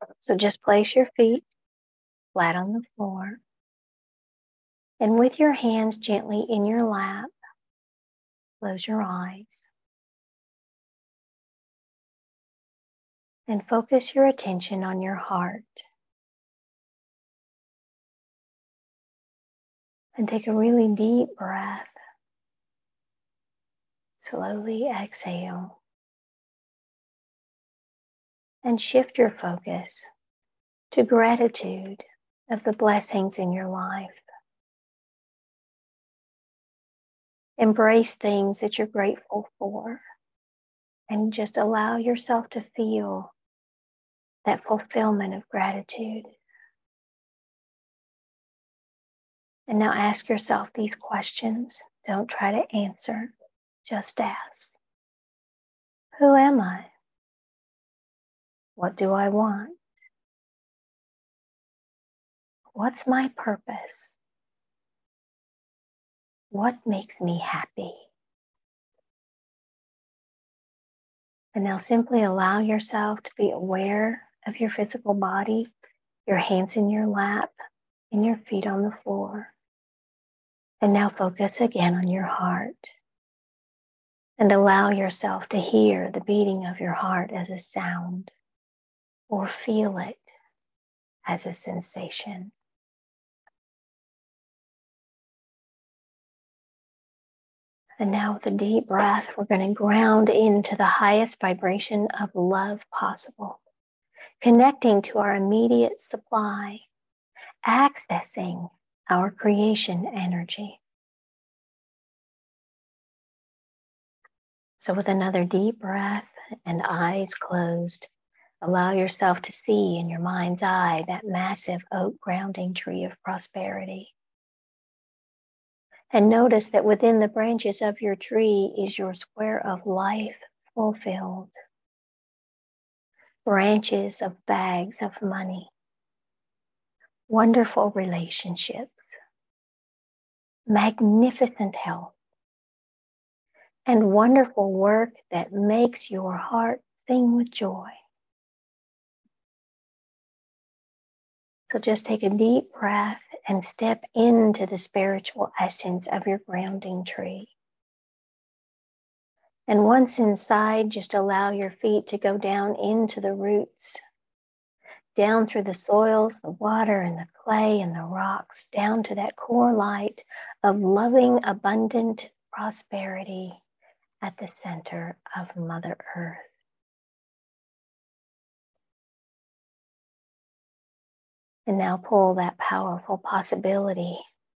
So just place your feet flat on the floor, and with your hands gently in your lap, close your eyes and focus your attention on your heart. And take a really deep breath. Slowly exhale. And shift your focus to gratitude of the blessings in your life. Embrace things that you're grateful for and just allow yourself to feel that fulfillment of gratitude. And now ask yourself these questions. Don't try to answer, just ask. Who am I? What do I want? What's my purpose? What makes me happy? And now simply allow yourself to be aware of your physical body, your hands in your lap, and your feet on the floor. And now focus again on your heart. And allow yourself to hear the beating of your heart as a sound, or feel it as a sensation. And now with a deep breath, we're going to ground into the highest vibration of love possible, connecting to our immediate supply, accessing our creation energy. So with another deep breath and eyes closed, allow yourself to see in your mind's eye that massive oak grounding tree of prosperity. And notice that within the branches of your tree is your square of life fulfilled. Branches of bags of money, wonderful relationships, magnificent health, and wonderful work that makes your heart sing with joy. So just take a deep breath and step into the spiritual essence of your grounding tree. And once inside, just allow your feet to go down into the roots, down through the soils, the water, and the clay, and the rocks, down to that core light of loving, abundant prosperity at the center of Mother Earth. And now pull that powerful possibility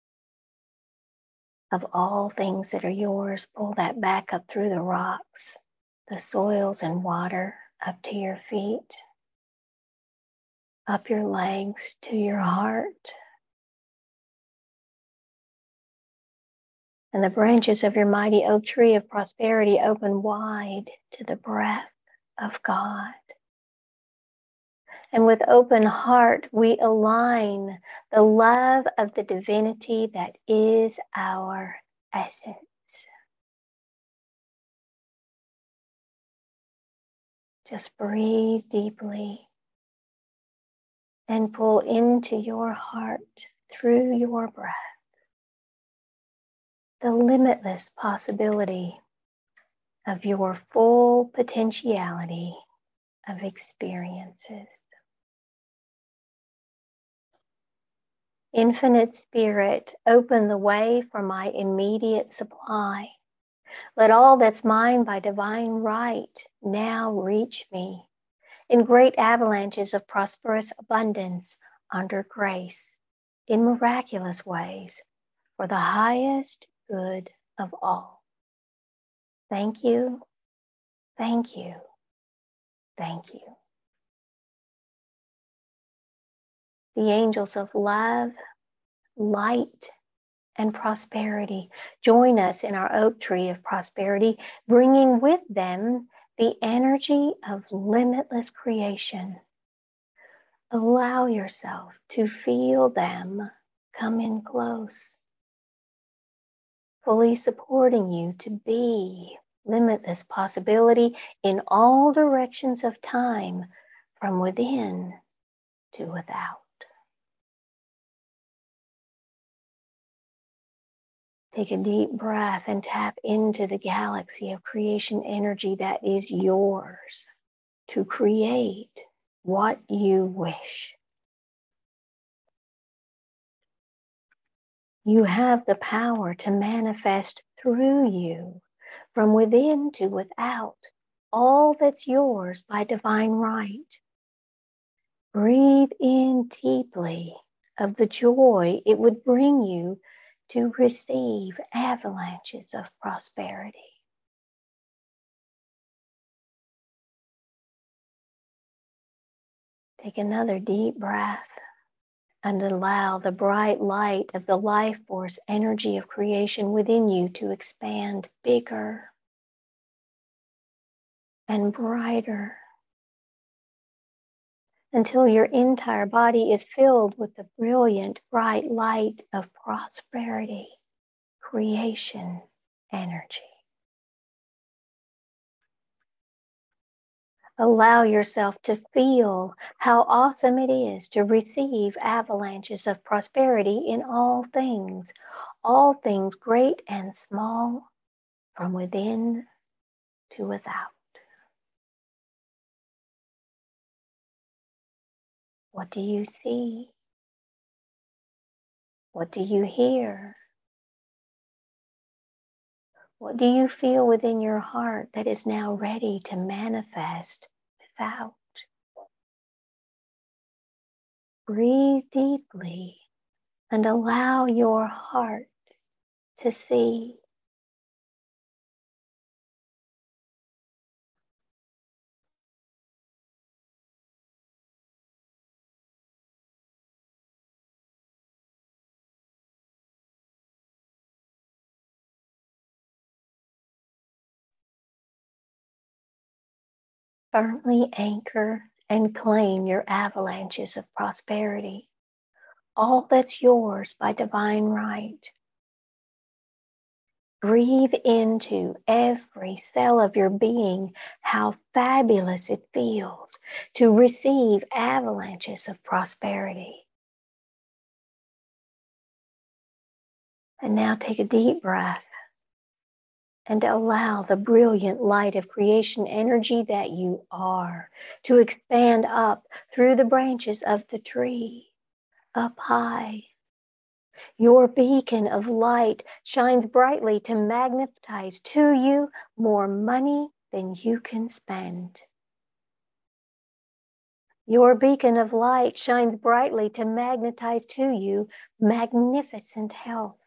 of all things that are yours, pull that back up through the rocks, the soils and water, up to your feet, up your legs to your heart. And the branches of your mighty oak tree of prosperity open wide to the breath of God. And with open heart, we align the love of the divinity that is our essence. Just breathe deeply and pull into your heart through your breath the limitless possibility of your full potentiality of experiences. Infinite Spirit, open the way for my immediate supply. Let all that's mine by divine right now reach me in great avalanches of prosperous abundance under grace, in miraculous ways, for the highest good of all. Thank you, thank you, thank you. The angels of love, light, and prosperity join us in our oak tree of prosperity, bringing with them the energy of limitless creation. Allow yourself to feel them come in close, fully supporting you to be limitless possibility in all directions of time, from within to without. Take a deep breath and tap into the galaxy of creation energy that is yours to create what you wish. You have the power to manifest through you, from within to without, all that's yours by divine right. Breathe in deeply of the joy it would bring you to receive avalanches of prosperity. Take another deep breath and allow the bright light of the life force energy of creation within you to expand bigger and brighter until your entire body is filled with the brilliant, bright light of prosperity, creation energy. Allow yourself to feel how awesome it is to receive avalanches of prosperity in all things great and small, from within to without. What do you see? What do you hear? What do you feel within your heart that is now ready to manifest without? Breathe deeply and allow your heart to see. Firmly anchor and claim your avalanches of prosperity, all that's yours by divine right. Breathe into every cell of your being how fabulous it feels to receive avalanches of prosperity. And now take a deep breath and allow the brilliant light of creation energy that you are to expand up through the branches of the tree, up high. Your beacon of light shines brightly to magnetize to you more money than you can spend. Your beacon of light shines brightly to magnetize to you magnificent health.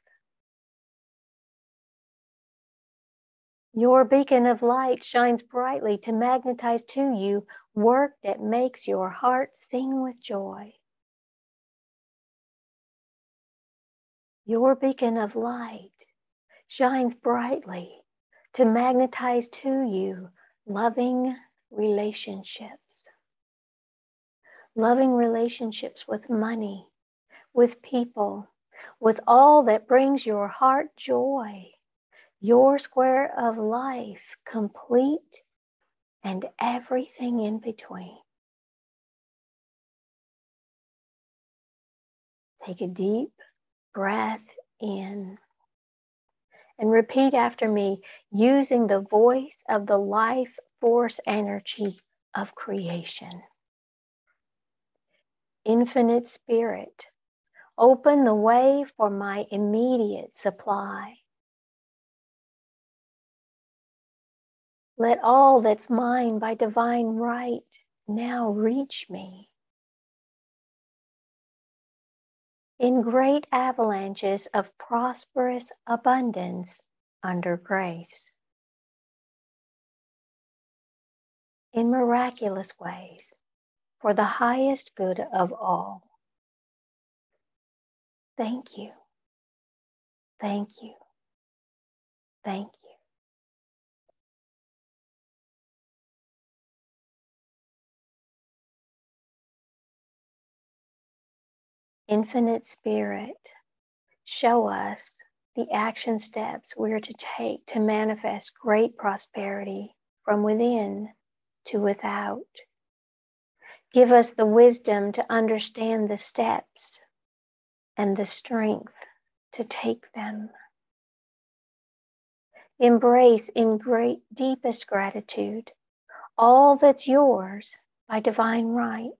Your beacon of light shines brightly to magnetize to you work that makes your heart sing with joy. Your beacon of light shines brightly to magnetize to you loving relationships. Loving relationships with money, with people, with all that brings your heart joy. Your square of life complete and everything in between. Take a deep breath in and repeat after me using the voice of the life force energy of creation. Infinite Spirit, open the way for my immediate supply. Let all that's mine by divine right now reach me. In great avalanches of prosperous abundance under grace. In miraculous ways for the highest good of all. Thank you. Thank you. Thank you. Infinite Spirit, show us the action steps we're to take to manifest great prosperity from within to without. Give us the wisdom to understand the steps and the strength to take them. Embrace in great deepest gratitude all that's yours by divine right.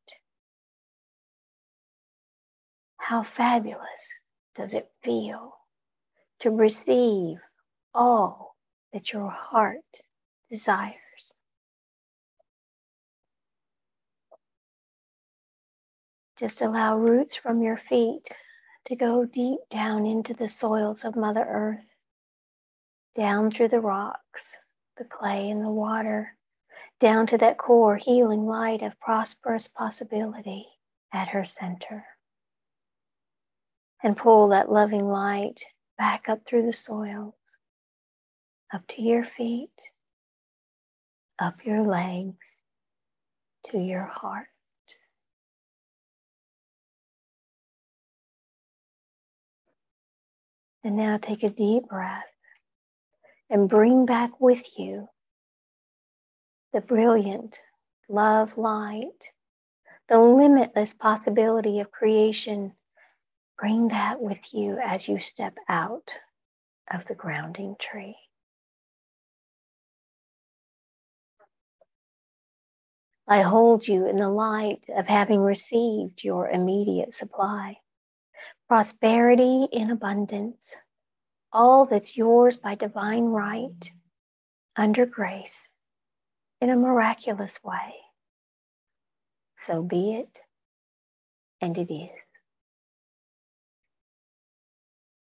How fabulous does it feel to receive all that your heart desires? Just allow roots from your feet to go deep down into the soils of Mother Earth, down through the rocks, the clay, and the water, down to that core healing light of prosperous possibility at her center. And pull that loving light back up through the soils, up to your feet, up your legs, to your heart. And now take a deep breath and bring back with you the brilliant love light, the limitless possibility of creation. Bring that with you as you step out of the grounding tree. I hold you in the light of having received your immediate supply. Prosperity in abundance, all that's yours by divine right, under grace, in a miraculous way. So be it, and it is.